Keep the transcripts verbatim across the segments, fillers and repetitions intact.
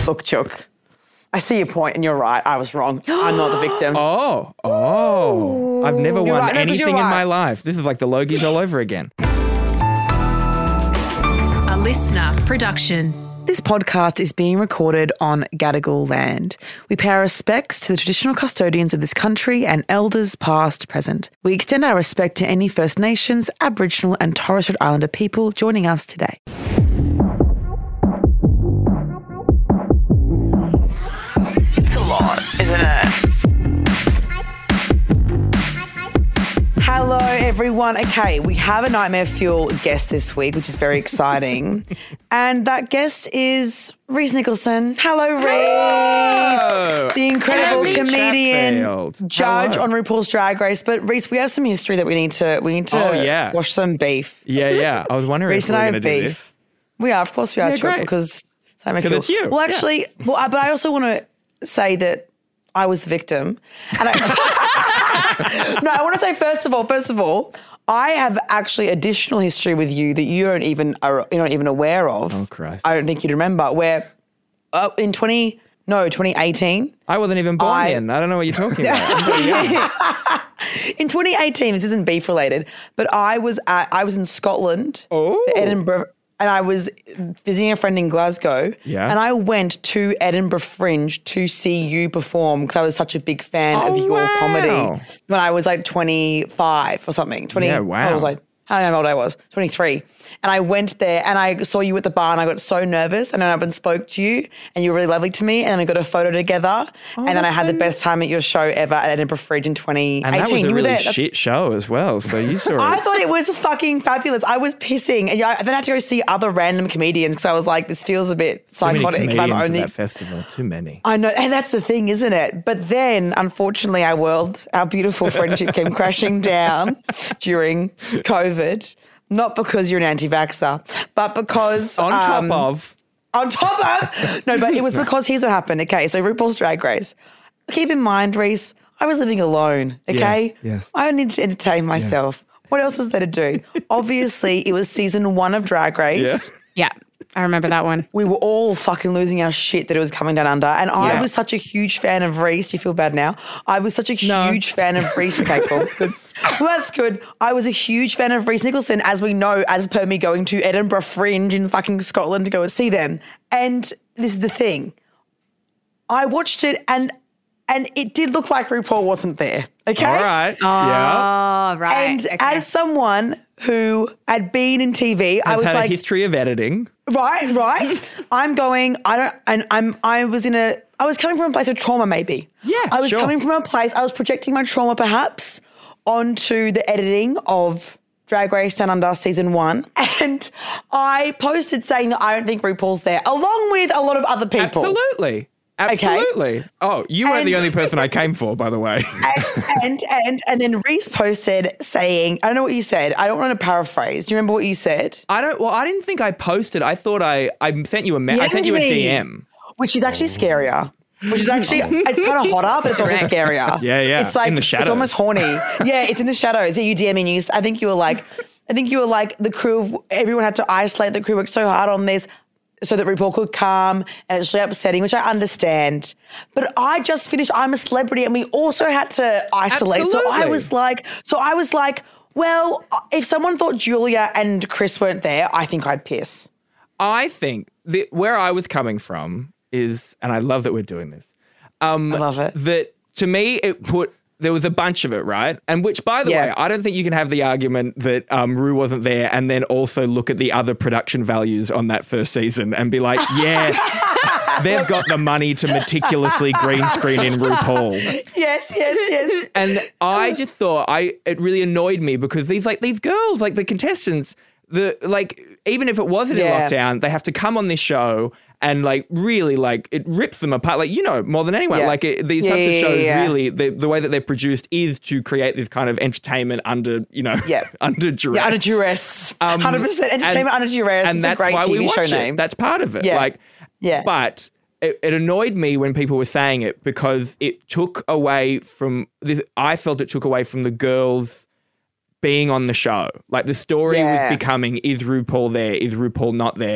Look, Chook, I see your point and you're right. I was wrong. I'm not the victim. Oh, oh. I've never You're won right. No, 'cause anything you're in right. my life. This is like the Logies all over again. A listener production. This podcast is being recorded on Gadigal land. We pay our respects to the traditional custodians of this country and elders past, present. We extend our respect to any First Nations, Aboriginal and Torres Strait Islander people joining us today. It's a lot, isn't it? Hello, everyone. Okay, we have a Nightmare Fuel guest this week, which is very exciting. And that guest is Reese Nicholson. Hello, Reese. Hello. The incredible Hello, comedian, Chatfield. judge Hello. on RuPaul's Drag Race. But Reese, we have some history that we need to we need to Oh, yeah. wash some beef. Yeah, yeah. I was wondering Reese if we and were I going to have do beef. this. We are, of course we are, Yeah, Chuck, great. because Nightmare 'Cause Fuel. it's you. Well, Yeah. actually, well, I- but I also want to say that I was the victim. And I, no, I want to say first of all, first of all, I have actually additional history with you that you don't even are you're not even aware of. Oh, Christ. I don't think you'd remember. Where uh, in twenty no twenty eighteen. I wasn't even born I- then. I don't know what you're talking about. I'm very young. In twenty eighteen, this isn't beef related, but I was at, I was in Scotland Oh. for Edinburgh, and I was visiting a friend in Glasgow. Yeah. And I went to Edinburgh Fringe to see you perform because I was such a big fan Oh, of your wow. comedy when I was like twenty-five or something. twenty, Yeah, wow. I was like, I don't know how old I was, twenty-three. And I went there and I saw you at the bar and I got so nervous and then I went and spoke to you and you were really lovely to me and then we got a photo together and then I that's had so the best time at your show ever at Edinburgh Fringe in twenty eighteen. And that was a You were really there. That's- shit show as well. So you saw I it. thought it was fucking fabulous. I was pissing. And I then I had to go see other random comedians because I was like, this feels a bit Too many psychotic if I'm comedians at only. that festival. Too many. I know, and that's the thing, isn't it? But then, unfortunately, our world, our beautiful friendship came crashing down during COVID. Not because you're an anti-vaxxer, but because On um, top of. on top of no, but it was because here's what happened. Okay, so RuPaul's Drag Race. Keep in mind, Reese, I was living alone. Okay, Yes, yes. I needed to entertain myself. What else was there to do? Obviously, it was season one of Drag Race. Yeah. Yeah, I remember that one. We were all fucking losing our shit that it was coming down under. And I Yeah. was such a huge fan of Reese. Do you feel bad now? I was such a No. huge fan of Reese. Okay, cool. Good. Well, that's good. I was a huge fan of Reese Nicholson, as we know, as per me going to Edinburgh Fringe in fucking Scotland to go and see them. And this is the thing. I watched it and and it did look like RuPaul wasn't there. Okay? All right. yeah. Oh, right. And okay. as someone who had been in T V, I I've was had like, a history of editing. right, right. I'm going, I don't, and I'm, I was in a, I was coming from a place of trauma maybe. Yeah, I was sure. coming from a place, I was projecting my trauma perhaps onto the editing of Drag Race Down Under season one. And I posted saying that I don't think RuPaul's there, along with a lot of other people. Absolutely. Absolutely. Oh, you weren't the And- only person I came for, by the way. And, and and and then Reese posted saying, I don't know what you said. I don't want to paraphrase. Do you remember what you said? I don't. Well, I didn't think I posted. I thought I. I sent you a. Me- I sent you a me. D M. Which is actually scarier. Which is actually, it's kind of hotter, but it's also Correct. scarier. Yeah, yeah. It's like, In the it's shadows. almost horny. Yeah, it's in the shadows. Yeah, you DMing you. I think you were like, I think you were like, the crew, of, everyone had to isolate. The crew worked so hard on this so that RuPaul could come, and it's really upsetting, which I understand. But I just finished I'm a Celebrity, and we also had to isolate. So I Absolutely. was like, so I was like, well, if someone thought Julia and Chris weren't there, I think I'd piss. I think that where I was coming from is, and I love that we're doing this. Um, I love it. That to me, it put. There was a bunch of it, right? And which, by the Yeah. way, I don't think you can have the argument that um, Rue wasn't there and then also look at the other production values on that first season and be like, yeah, they've got the money to meticulously green screen in RuPaul. Yes, yes, yes. And I just thought I it really annoyed me because these like these girls, like the contestants, the like even if it wasn't Yeah. in lockdown, they have to come on this show and like really like it rips them apart. Like, you know, more than anyone, Yeah. like it, these Yeah, types yeah, of shows yeah. really, the, the way that they're produced is to create this kind of entertainment under, you know, Yeah. under duress. Yeah, under duress. Um, one hundred percent entertainment and- under duress. And It's that's a great why T V we show watch it. name. That's part of it. Yeah. Like, Yeah. But it, it annoyed me when people were saying it because it took away from this. I felt it took away from the girls being on the show. Like the story Yeah. was becoming, is RuPaul there? Is RuPaul not there?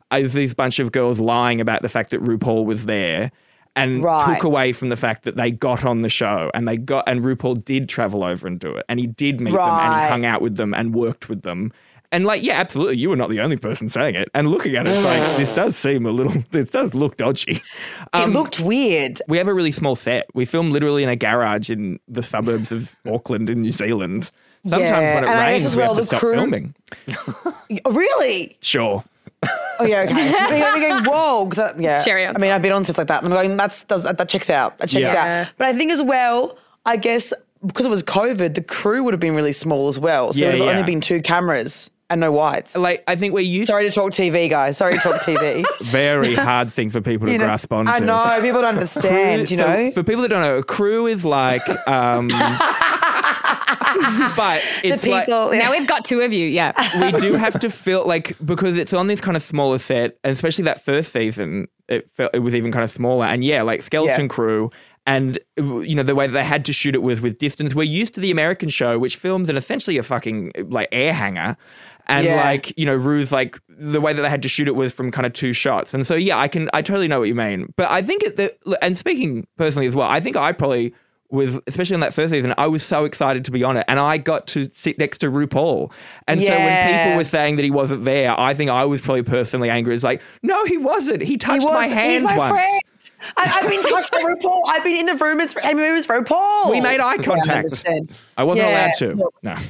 as these bunch of girls lying about the fact that RuPaul was there and Right. took away from the fact that they got on the show and they got and RuPaul did travel over and do it and he did meet them and Right. he hung out with them and worked with them. And like, yeah, absolutely, you were not the only person saying it. And looking at it, it's like, this does seem a little, this does look dodgy. It Um, looked weird. we have a really small set. We film literally in a garage in the suburbs of Auckland in New Zealand. Sometimes Yeah, when it and I guess rains, as we well, have to the stop crew- filming. Really? Sure. Oh yeah, okay. I'm going, whoa, 'cause I, yeah. Cherry on I mean, I've been on sets like that. And I'm going, that's does that checks out. That checks Yeah. out. But I think as well, I guess because it was COVID, the crew would have been really small as well. So Yeah, there would have yeah. only been two cameras and no whites. Like, I think we're used Sorry to talk T V, guys. Sorry to talk T V. very hard thing for people to You know, grasp onto. I know people don't understand. You So, know, for people that don't know, a crew is like, um, but the it's like people. Now we've got two of you. Yeah. we do have to feel like because it's on this kind of smaller set, and especially that first season, it felt it was even kind of smaller. And yeah, like skeleton Yeah. crew. And, you know, the way that they had to shoot it was with distance. We're used to the American show, which films in essentially a fucking, like, air hangar. And, Yeah. like, you know, Rue's, like, the way that they had to shoot it was from kind of two shots. And so, yeah, I can, I totally know what you mean. But I think, it, the, and speaking personally as well, I think I probably was, especially in that first season, I was so excited to be on it. And I got to sit next to RuPaul. And so when Yeah. people were saying that he wasn't there, I think I was probably personally angry. It's like, no, he wasn't. He touched He was, my hand he's my once. friend. I, I've been touched by RuPaul. I've been in the room with and it was RuPaul. We made eye Yeah, I contact. understand. I wasn't Yeah, allowed to. look. No.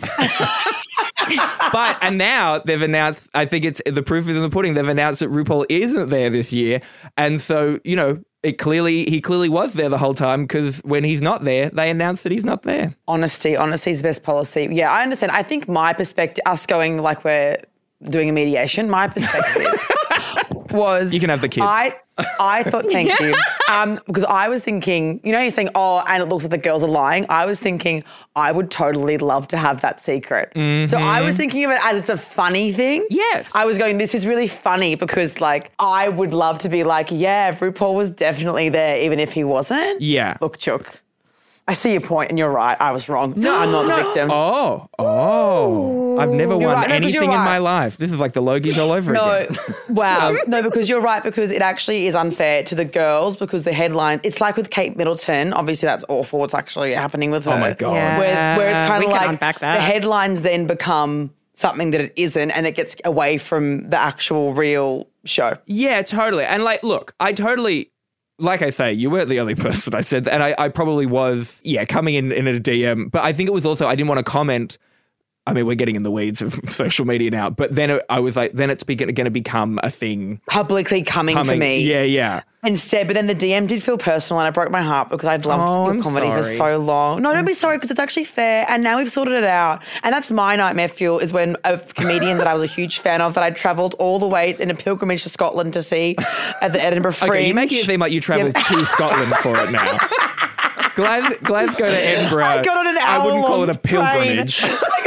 But, and now they've announced, I think it's, the proof is in the pudding, they've announced that RuPaul isn't there this year. And so, you know, it clearly, he clearly was there the whole time because when he's not there, they announced that he's not there. Honesty, honesty is the best policy. Yeah, I understand. I think my perspective, us going like we're doing a mediation, my perspective was... You can have the kids. I, I thought, thank you. Um, because I was thinking, you know, you're saying, oh, and it looks like the girls are lying. I was thinking I would totally love to have that secret. So I was thinking of it as it's a funny thing. Yes. I was going, this is really funny because like I would love to be like, yeah, RuPaul was definitely there even if he wasn't. Yeah. Look, Chook, I see your point and you're right. I was wrong. No, I'm not the victim. Oh, oh. I've never You're won right. No, 'cause anything you're in my right. life. This is like the Logies all over No, again. wow. No, because you're right, because it actually is unfair to the girls because the headline, it's like with Kate Middleton. Obviously, that's awful. What's actually happening with her. Oh my God. Yeah. Where, where it's kind we of can like unpack that. the headlines then become something that it isn't and it gets away from the actual real show. Yeah, totally. And like, look, I totally, like I say, you weren't the only person I said that. And I, I probably was, yeah, coming in in a D M. But I think it was also, I didn't want to comment. I mean, we're getting in the weeds of social media now. But then it, I was like, then it's going to become a thing. Publicly coming, Coming, for me. Yeah, yeah. Instead, but then the D M did feel personal and it broke my heart because I'd loved Oh, your I'm comedy for sorry. so long. No, don't be sorry because it's actually fair and now we've sorted it out. And that's my nightmare fuel is when a comedian that I was a huge fan of that I travelled all the way in a pilgrimage to Scotland to see at the Edinburgh Fringe. Okay, you're making it seem like you travelled to Scotland for it now. Glad, Glasgow to Edinburgh. I got on an I wouldn't call it a hour-long train. pilgrimage.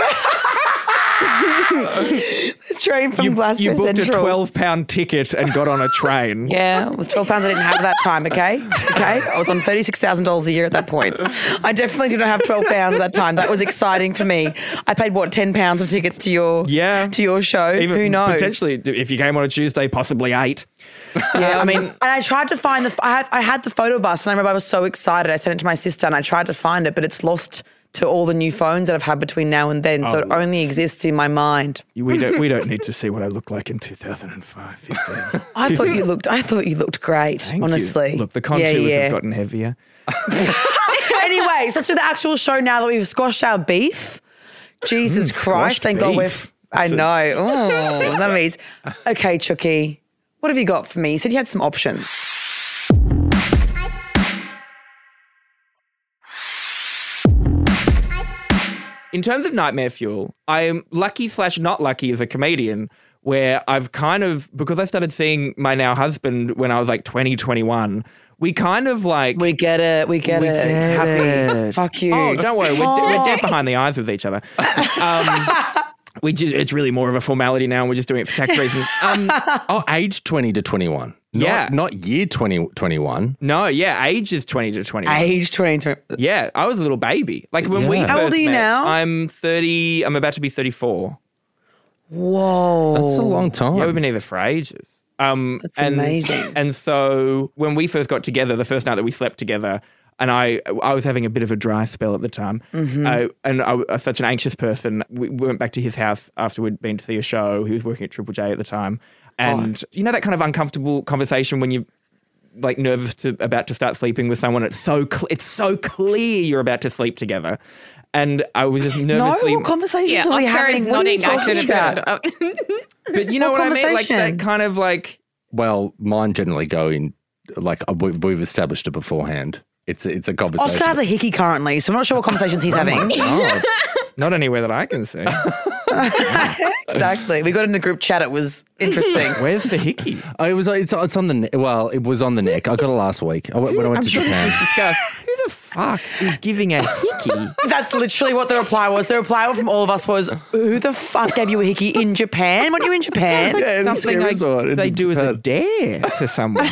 Train from You, Glasgow you booked Central. a twelve pound ticket and got on a train. Yeah, it was twelve pounds I didn't have at that time, okay? Okay? I was on thirty-six thousand dollars a year at that point. I definitely did not have twelve pounds at that time. That was exciting for me. I paid, what, ten pounds of tickets to your Yeah. to your show? Even Who knows? Potentially, if you came on a Tuesday, possibly eight. Yeah, I mean, and I tried to find the, I, have, I had the photo bus and I remember I was so excited. I sent it to my sister and I tried to find it, but it's lost to all the new phones that I've had between now and then. So it Oh. only exists in my mind. We don't. We don't need to see what I look like in two thousand five, fifteen. I thought you looked, I thought you looked great, Thank you. honestly. Look, the contours Yeah, yeah. have gotten heavier. Anyway, so to the actual show now that we've squashed our beef. Jesus Mm, Christ, squashed thank God we've, beef. I That's a- know. Oh, that means, okay, Chucky, what have you got for me? You said you had some options. In terms of Nightmare Fuel, I am lucky slash not lucky as a comedian where I've kind of, because I started seeing my now husband when I was like twenty, twenty-one, we kind of like... We get it, we get We it. get Happy. it. Fuck you. Oh, don't worry. We're, de- we're dead behind the eyes with each other. Um, we just, it's really more of a formality now and we're just doing it for tax reasons. Um, Oh, age twenty to twenty-one. Not, Yeah. Not year twenty, twenty-one. no, yeah, age is twenty to twenty-one. Age twenty. Yeah, I was a little baby. Like when we Yeah. first How old are you met, now? I'm thirty, I'm about to be thirty-four. Whoa. That's a long time. Yeah, we've been together for ages. Um, That's and, amazing. And so when we first got together, the first night that we slept together, and I I was having a bit of a dry spell at the time, Mm-hmm. uh, and I was such an anxious person. We went back to his house after we'd been to see a show. He was working at Triple J at the time. And Oh. you know that kind of uncomfortable conversation when you like nervous to about to start sleeping with someone. It's so cl- it's so clear you're about to sleep together, and I was just No, nervously. what conversations Yeah, are we Oscar having? is What are you nodding. I talking should about? have heard. but you know What what, I mean? Like that conversation? kind of like Well, mine generally go in, like uh, we, we've established it beforehand. It's it's a conversation. Oscar has a hickey currently, so I'm not sure what conversations he's having. oh, not anywhere that I can see. Exactly. We got in the group chat. It was interesting. Where's the hickey? Oh, it was it's it's on the ne- well, it was on the neck. I got it last week. I went, when I went I'm to sure Japan. this was discussed. Who the fuck is giving a hickey? That's literally what the reply was. The reply from all of us was, "Who the fuck gave you a hickey in Japan? Weren't you in Japan?" Yeah, in the Something ski I- resort in they do as a Japan. dare to someone.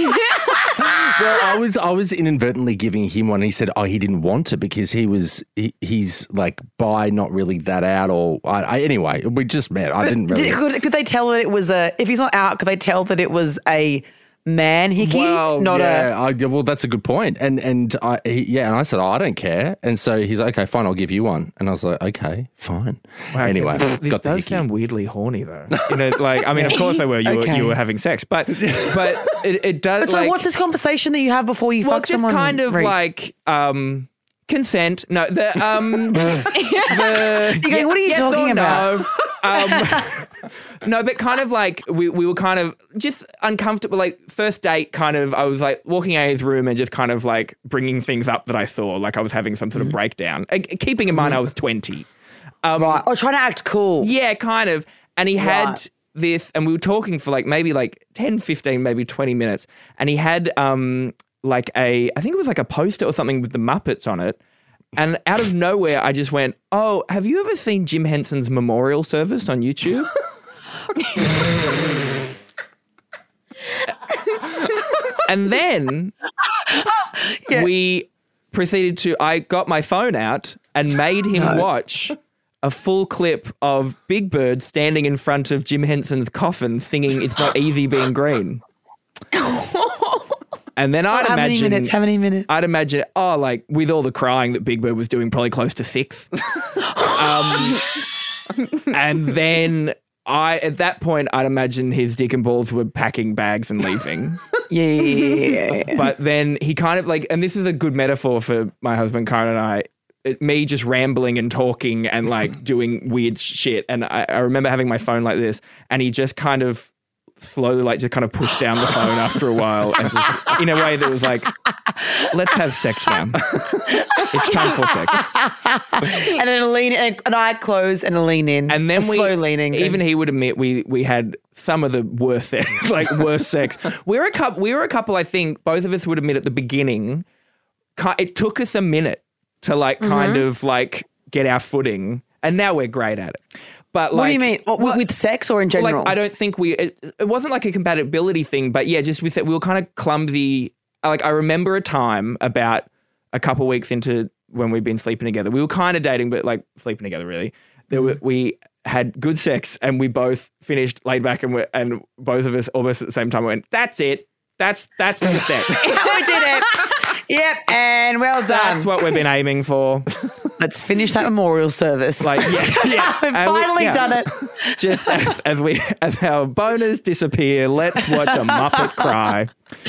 Well, I was I was inadvertently giving him one. And he said, "Oh, he didn't want to because he was he, he's like bi, not really that out." Or I, I, anyway, we just met. I didn't really. Did, could, could they tell that it was a? If he's not out, could they tell that it was a man hickey? Well, not yeah, I, yeah, well, that's a good point. And and I he, yeah, and I said, oh, I don't care. And so he's like, okay, fine, I'll give you one. And I was like, okay, fine. Wow, Anyway, this, this got the does hickey. sound weirdly horny though. You know, like I mean, of course they were. You Okay. were you were having sex, but but it, it does. a. But so, like, what's this conversation that you have before you well, fuck just someone? kind of Reece? like um, consent. No, the um, the You're going, what are you yes talking or about? No. Um, no, but kind of like we, we were kind of just uncomfortable. Like first date, kind of. I was like walking out of his room and just kind of like bringing things up that I saw, like I was having some sort of breakdown. Uh, Keeping in mind I was twenty. Um, right. Oh, trying to act cool. Yeah, kind of. And he had Right. this, and we were talking for like maybe like ten, fifteen, maybe twenty minutes. And he had um like a, I think it was like a poster or something with the Muppets on it. And out of nowhere, I just went, oh, have you ever seen Jim Henson's memorial service on YouTube? And then Yeah. we proceeded to, I got my phone out and made him watch a full clip of Big Bird standing in front of Jim Henson's coffin singing It's Not Easy Being Green. And then I'd How imagine, many minutes? How many minutes? I'd imagine, oh, like with all the crying that Big Bird was doing, probably close to six. um, and then I, at that point, I'd imagine his dick and balls were packing bags and leaving. Yeah, yeah, yeah, yeah. But then he kind of like, and this is a good metaphor for my husband, Karen, and I, it, me just rambling and talking and like doing weird shit. And I, I remember having my phone like this, and he just kind of slowly like just kind of pushed down the phone after a while and just in a way that was like, let's have sex now. It's time for sex. And then a lean, and an eye close and a lean in. And then a we, slow leaning. even he would admit we we had some of the worst sex, like worst sex. We were a couple. We were a couple. I think both of us would admit at the beginning, ki- it took us a minute to like kind Mm-hmm. of like get our footing, and now we're great at it. But like, What do you mean? What, well, with sex or in general? Like, I don't think we. It, it wasn't like a compatibility thing, but yeah, just with that, we were kind of clumsy. Like I remember a time about a couple weeks into when we'd been sleeping together. We were kind of dating, but like sleeping together really. There were, we had good sex, and we both finished laid back, and we and both of us almost at the same time went, "That's it. That's that's the sex. we did it. Yep, and well done. That's what we've been aiming for." Let's finish that memorial service. Like, yeah, yeah. We've And we- finally yeah. done it. Just as, as we as our boners disappear, let's watch a Muppet cry.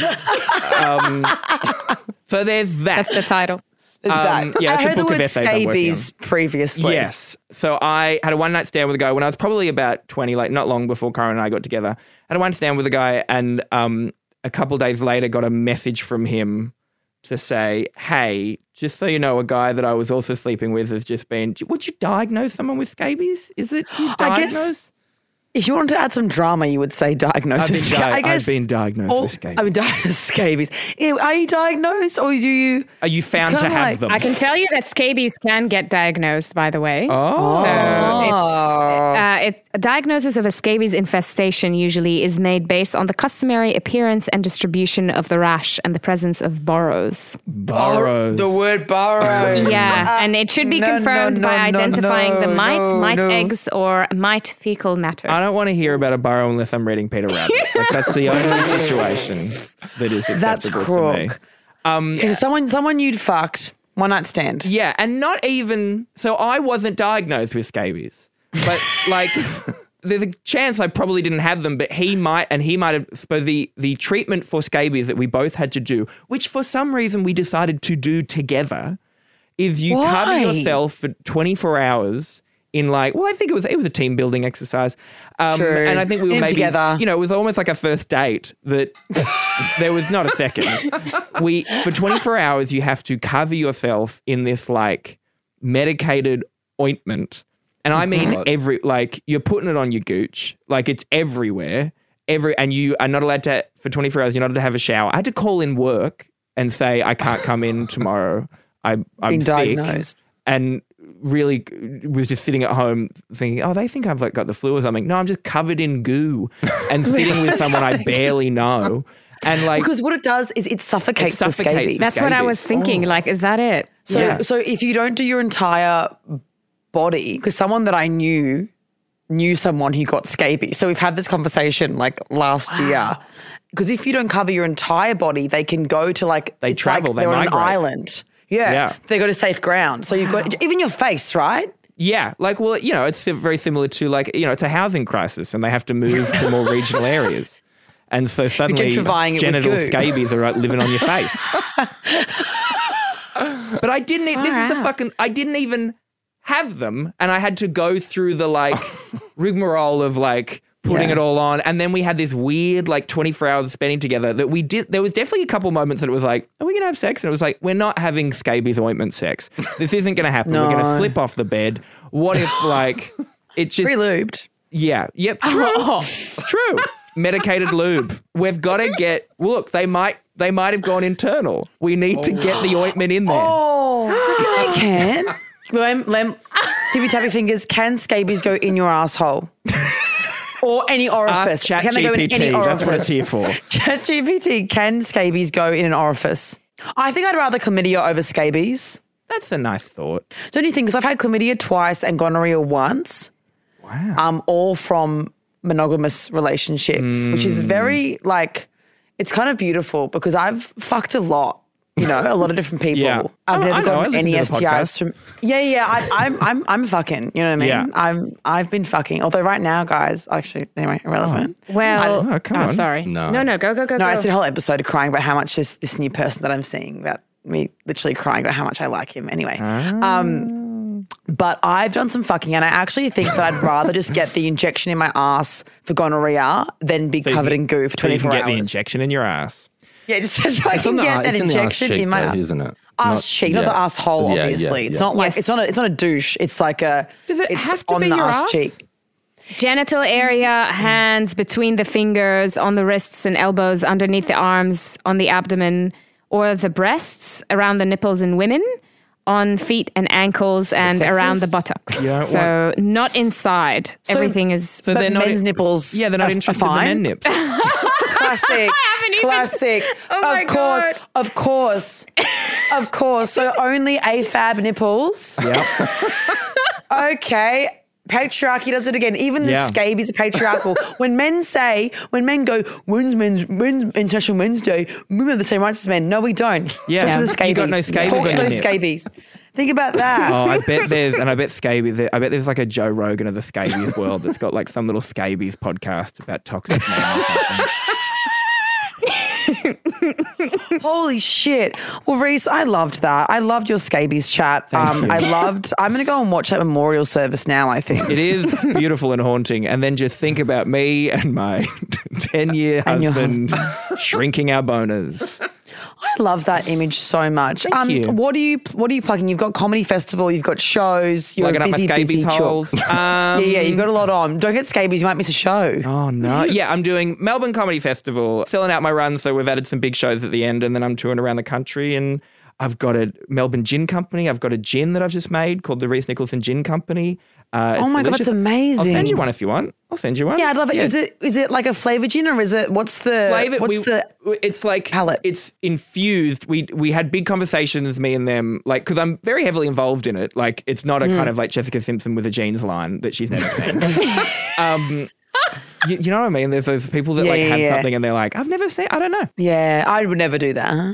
Um, so there's that. That's the title. Is Um, that? yeah, I it's a heard the book of word essays I'm working scabies previously. Yes. So I had a one night stand with a guy when I was probably about twenty, like not long before Karen and I got together. I had a one stand with a guy, and um, a couple days later got a message from him to say, "Hey, just so you know, a guy that I was also sleeping with has just been. Would you diagnose someone with scabies? Is it you I guess- diagnose?" If you wanted to add some drama, you would say diagnosed I've been, with di- sca- I I've guess, been diagnosed all- with scabies. I mean, diagnosed scabies. Yeah, are you diagnosed or do you? Are you found it's to kinda have like- them? I can tell you that scabies can get diagnosed, by the way. Oh. So it's, uh, it's a diagnosis of a scabies infestation usually is made based on the customary appearance and distribution of the rash and the presence of burrows. Burrows. The word burrows. Yeah, and it should be no, no, confirmed no, by no, identifying the no, mite, no, mite no. eggs, or mite fecal matter. I don't want to hear about a burrow unless I'm reading Peter Rabbit. Like that's the only situation that is That's acceptable to me. crook. Um, someone, someone you'd fucked, one night stand. Yeah, and not even so. I wasn't diagnosed with scabies, but like. There's a chance I probably didn't have them, but he might, and he might have. But the the treatment for scabies that we both had to do, which for some reason we decided to do together, is you Why? cover yourself for twenty-four hours in like. Well, I think it was it was a team building exercise, um, True. and I think we were In maybe together. you know it was almost like a first date that there was not a second. We for twenty-four hours you have to cover yourself in this like medicated ointment. And I mean God. every, like, you're putting it on your gooch. Like, it's everywhere. Every, and you are not allowed to, for twenty-four hours, you're not allowed to have a shower. I had to call in work and say, I can't come in tomorrow. I, I'm Being sick. diagnosed. And really was just sitting at home thinking, oh, they think I've like got the flu or something. No, I'm just covered in goo and sitting with someone I barely know. And like, Because what it does is it suffocates, It suffocates the scabies. the That's what I was scabies. thinking. Like, is that it? So, Yeah. so if you don't do your entire body, because someone that I knew knew someone who got scabies. So we've had this conversation like last year. Because if you don't cover your entire body, they can go to like They it's travel, like they they're on an migrate. island. Yeah, Yeah. they go to safe ground. So you've got even your face, right? yeah, like, well, you know, it's sim- very similar to like, you know, it's a housing crisis and they have to move to more regional areas. And so suddenly gentrifying it with genital goo. scabies are uh, living on your face. But I didn't, e- this is the out. fucking, I didn't even have them. And I had to go through the like rigmarole of like putting Yeah. it all on. And then we had this weird like twenty-four hours of spending together that we did. There was definitely a couple moments that it was like, are we going to have sex? And it was like, we're not having scabies ointment sex. This isn't going to happen. We're going to No. slip off the bed. What if like, it just, Pre-lubed. yeah, yep, true, Oh. true. Medicated lube. We've got to get. Look, they might. They might have gone internal. We need to get the ointment in there. Oh, do you think they can? Lem, lem, tippy tappy fingers. Can scabies go in your asshole? Or any orifice? Ask Can they go in ChatGPT. any That's what it's orifice? here for. ChatGPT, can scabies go in an orifice? I think I'd rather chlamydia over scabies. That's a nice thought. Don't you think? Because I've had chlamydia twice and gonorrhea once. Wow. Um, all from monogamous relationships, which is very like, it's kind of beautiful because I've fucked a lot. You know, a lot of different people. Yeah. I've I- never I know, I gotten listen any to the S T Is podcast. from. Yeah, yeah. I, I'm, I'm, I'm fucking. You know what I mean? Yeah. I'm, I've been fucking. Although right now, guys, actually, anyway, irrelevant. I Well, just- Oh, come on. sorry. No. no, no, go, go, go, No, go. I said a whole episode of crying about how much this this new person that I'm seeing, about me literally crying about how much I like him. Anyway, um, but I've done some fucking, and I actually think that I'd rather just get the injection in my ass for gonorrhea than be So you covered can- in goo for so you can twenty-four get hours. the injection in your ass. Yeah, just so I It's on can the, get that it's in the arse injection cheek, in my though, ass. isn't it? Ass Not- cheek, not yeah. the asshole. Yeah, yeah, Obviously, it's yeah. not like Yes. it's not a it's not a douche. It's like a. Does it it's have to on be the your ass ass? cheek? Genital area, hands between the fingers, on the wrists and elbows, underneath the arms, on the abdomen, or the breasts, around the nipples in women, on feet and ankles, and around the sexist? buttocks. You don't So not inside. So- Everything is. So But they're not men's nipples Yeah, they're not are- are interested in the fine? men nips. Classic. haven't even- Classic. Oh my of course. God. Of course. Of course. So only A F A B nipples. Yep. Okay. Patriarchy does it again. Even the Yeah. scabies are patriarchal. When men say, when men go, when's men's, when's International Men's Day? Women have the same rights as men. No, we don't. Yeah. Talk to the You scabies. got no scabies Talk on to your those nip. scabies. Think about that. Oh, I bet there's, and I bet scabies. I bet there's like a Joe Rogan of the scabies world that's got like some little scabies podcast about toxic men or something. Holy shit. Well, Reese, I loved that. I loved your scabies chat. Um, you. I loved, I'm going to go and watch that memorial service now, I think. It is beautiful and haunting. And then just think about me and my ten-year And your husband shrinking our boners. I love that image so much. Thank um, you. What are you What are you plugging? You've got comedy festival. You've got shows. You're Plugging a up my busy, busy scabies chook. holes. Um, Yeah, yeah. You've got a lot on. Don't get scabies. You might miss a show. Oh, no. Yeah, I'm doing Melbourne Comedy Festival, selling out my run. So we've added some big shows at the end, and then I'm touring around the country. And I've got a Melbourne Gin Company. I've got a gin that I've just made called the Reese Nicholson Gin Company. Uh, Oh it's my God, that's delicious. amazing. I'll send you one if you want. I'll send you one. Yeah, I'd love it. Yeah. Is it is it like a flavor gin or is it what's the Flavor, what's we, the it's like palate? It's infused. We we had big conversations, me and them, like because I'm very heavily involved in it. Like it's not a Mm. kind of like Jessica Simpson with a jeans line that she's never seen. um, you, you know what I mean? There's those people that Yeah, like yeah, have yeah. something and they're like, I've never seen, I don't know. Yeah, I would never do that.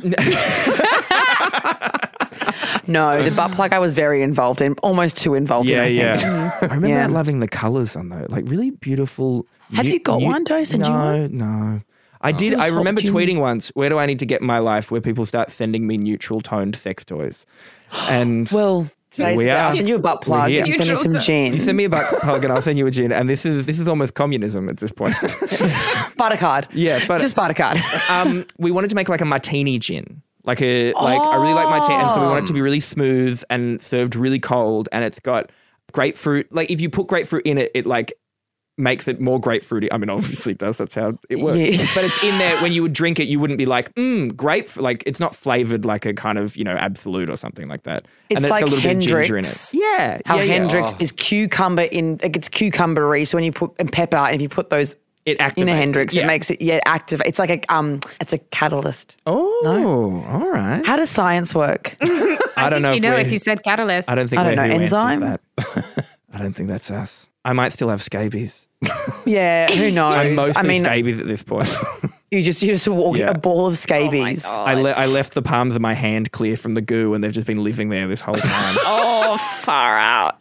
Huh? No, the butt plug I was very involved in, almost too involved Yeah, in. I think. yeah. I remember Yeah. loving the colours on those, like really beautiful. Have you got one? Do I send you no, one? No, I did. Little I swap remember gin. tweeting once, where do I need to get in my life where people start sending me neutral toned sex toys? And Well, today's We the day. I'll are. send you a butt plug here. if you send me Neutral some to- gin. you send me a butt plug and I'll send you a gin. And this is this is almost communism at this point. Buttercard. Yeah, but- It's just buttercard. um, we wanted to make like a martini gin. Like a like I really like martini, and so we want it to be really smooth and served really cold. And it's got grapefruit. Like if you put grapefruit in it, it like makes it more grapefruity. I mean, obviously it does. That's how it works. Yeah. But it's in there. When you would drink it, you wouldn't be like, mmm, grape. Like it's not flavored like a kind of you know Absolute or something like that. It's and it's like got a little bit of ginger in Hendrix. it. Yeah, How yeah, yeah. Hendrix Oh. is cucumber in, like it's cucumbery. So when you put and pepper, and if you put those It activates in a it. Hendrix, Yeah. it makes it yeah active. It's like a um, it's a catalyst. Oh, all right. How does science work? I don't know. You know, we're- if you said catalyst. I don't think I don't we're know, who answers enzyme? that. I don't think that's us. I might still have scabies. Yeah, who knows? I'm mostly I mean, scabies at this point. you just you just walk Yeah. a ball of scabies. I, le- I left the palms of my hand clear from the goo, and they've just been living there this whole time. Oh, far out.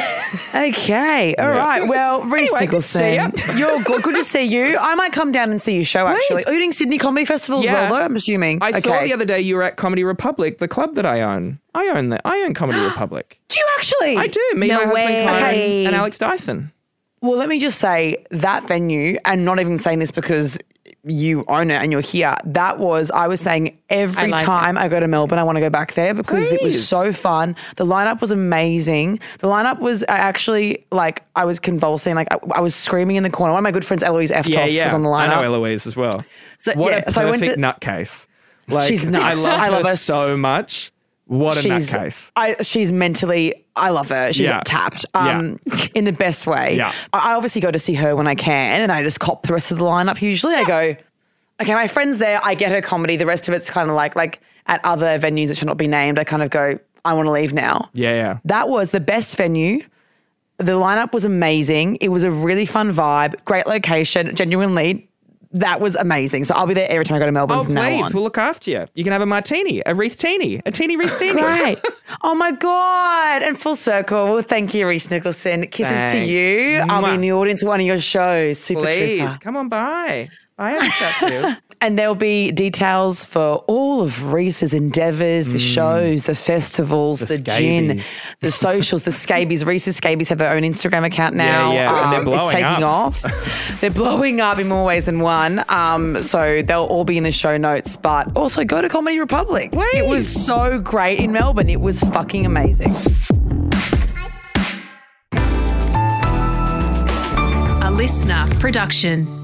Okay, all right. Well, Reese Anyway, good to see Nicholson, you're good. Good to see you. I might come down and see your show. Actually, are you doing Sydney Comedy Festival as Yeah. well, though? I'm assuming. I okay. saw the other day you were at Comedy Republic, the club that I own. I own that. I own Comedy Republic. Do you actually? I do. Me, No my husband, way. Karen, Okay. and Alex Dyson. Well, let me just say that venue, and not even saying this because you own it and you're here. That was, I was saying every I like time I go to Melbourne, I want to go back there because it was Please. so fun. The lineup was amazing. The lineup was I actually like, I was convulsing. Like I, I was screaming in the corner. One of my good friends, Eloise Eftos, Yeah, yeah. was on the I know lineup. Eloise as well. So, What yeah, a perfect so I went to- nutcase. Like, She's nuts. I love I love her her so much. What a she's, nutcase. I, she's mentally, I love her. She's Yeah. tapped um, in the best way. Yeah. I, I obviously go to see her when I can, and I just cop the rest of the lineup. Usually I go, okay, my friend's there. I get her comedy. The rest of it's kind of like, like at other venues that should not be named, I kind of go, I want to leave now. Yeah, yeah. That was the best venue. The lineup was amazing. It was a really fun vibe, great location, genuinely. That was amazing. So I'll be there every time I go to Melbourne Oh, from now please. on. We'll look after you. You can have a martini, a Reese teeny, a teeny Reese teeny. Great. Oh my God. And full circle. Well, thank you, Reese Nicholson. Kisses to Thanks. you. I'll be Mwah. in the audience of one of your shows. Super Please, trooper. come on by. I have stuff to do. And there'll be details for all of Reese's endeavours, the shows, the festivals, the, The gin, scabies. the socials, the scabies. Reese's Scabies have their own Instagram account now. Yeah, yeah, and they're Um, blowing it's taking up. off. They're blowing up in more ways than one. Um, so they'll all be in the show notes. But also go to Comedy Republic. It was so great in Melbourne. It was fucking amazing. A listener production.